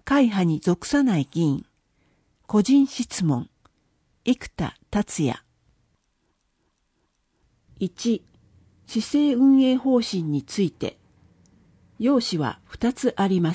会派に属さない議員、個人質問、生田達也。1、市政運営方針について、要旨は2つあります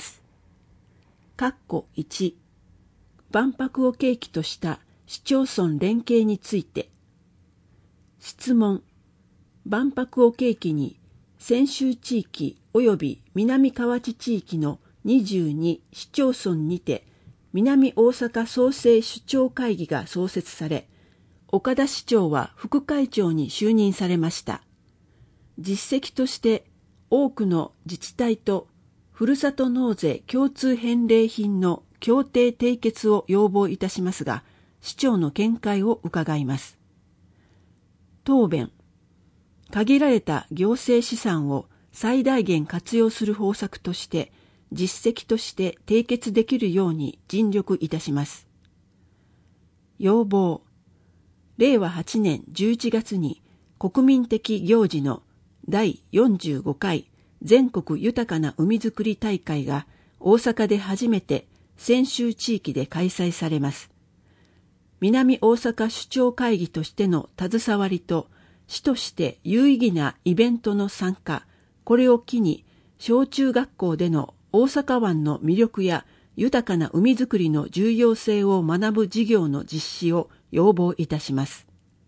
。1、万博を契機とした市町村連携について。質問、万博を契機に、泉州地域及び南河内地域の22市町村にて、南大阪創生首長会議が創設され、岡田市長は副会長に就任されました。実績として多くの自治体とふるさと納税共通返礼品の協定締結を要望いたしますが、市長の見解を伺います。答弁。限られた行政資産を最大限活用する方策として、実績として締結できるように尽力いたします。要望。令和8年11月に国民的行事の第45回全国豊かな海づくり大会が大阪で初めて泉州地域で開催されます。南大阪首長会議としての携わりと市として有意義なイベントの参加、これを機に小中学校での大阪湾の魅力や豊かな海づくりの重要性を学ぶ事業の実施を要望いたします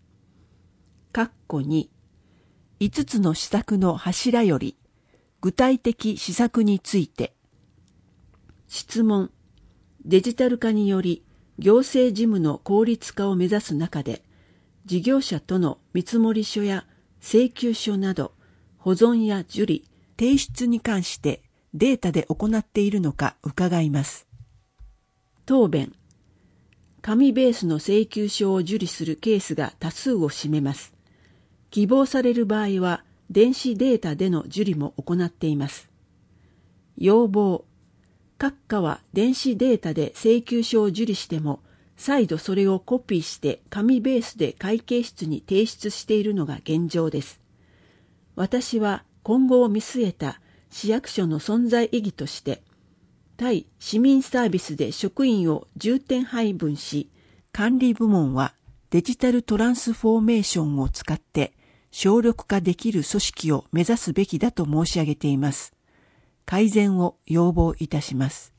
。2、5つの施策の柱より具体的施策について。質問。デジタル化により行政事務の効率化を目指す中で、事業者との見積書や請求書など保存や受理、提出に関してデータで行っているのか伺います。答弁。紙ベースの請求書を受理するケースが多数を占めます。希望される場合は電子データでの受理も行っています。要望。各課は電子データで請求書を受理しても、再度それをコピーして紙ベースで会計室に提出しているのが現状です。私は今後を見据えた市役所の存在意義として、対市民サービスで職員を重点配分し、管理部門はデジタルトランスフォーメーションを使って省力化できる組織を目指すべきだと申し上げています。改善を要望いたします。